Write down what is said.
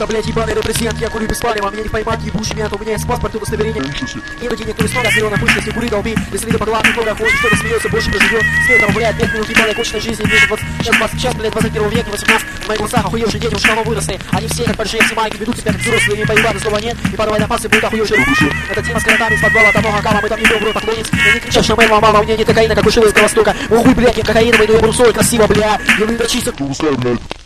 сука, блядь, ебаный репрессент. Я курю без палева, меня не поймать, ебучий мент. У меня есть паспорт, удостоверение. Нету денег, то есть много, зелёная пышка, если кури долби. Если ты по главным кругам ходишь, кто-то смеется, больше проживет. Смертного, блядь, 5 минут ебаной конченной жизни. Сейчас, блядь, 21 век, 18. В моих глазах охуевшие дети уже давно выросли. Они все, как большие все майки, ведут себя как взрослые. Не поебаны, слова нет. И порвай на пасы будут охуевшие рубуши. Это тема с коротами из подвала, там много кама. Мы там не бро, поклонец. Я не кричал, что мама, у меня нет кокаина, как ушила из Галастока. Охуй, блядь, я кокаиновый, но я брусой, красиво, бля. Я не дрочиться.